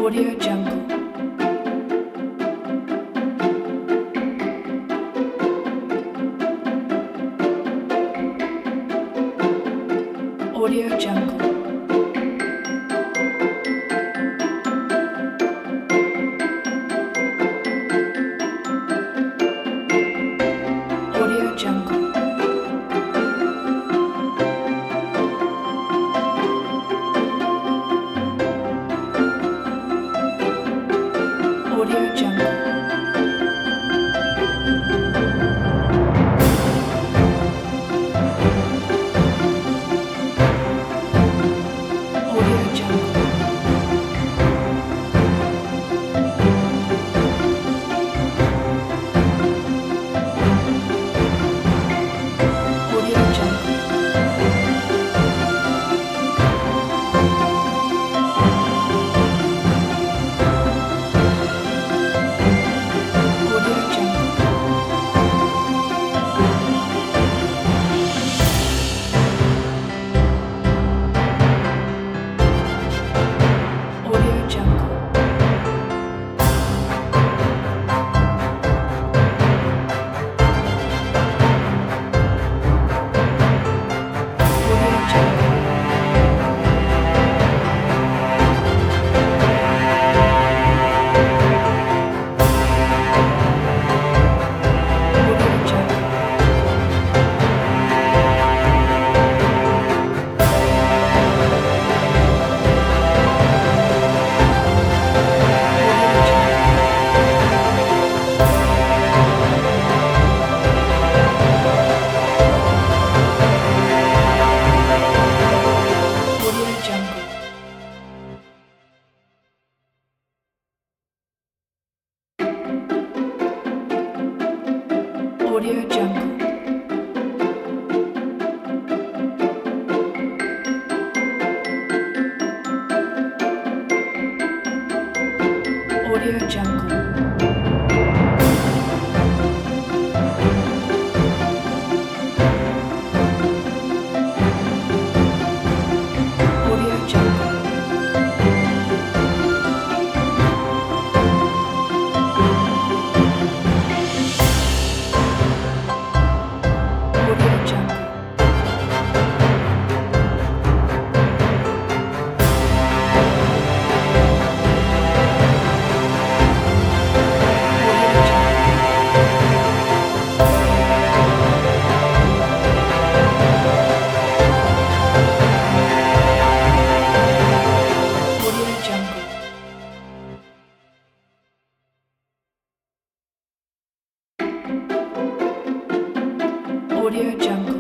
Audio Jungle. Audio Jungle. Audio Jungle. Audio Jungle. Audio Jungle. Audio Jungle. Audio Jungle. Audio Jungle. Audio Jungle. Audio Jungle. Audio Jungle. Audio Jungle. Audio Jungle. Audio Jungle. Audio Jungle. Audio Jungle. Audio Jungle. Audio Jungle. Audio Jungle.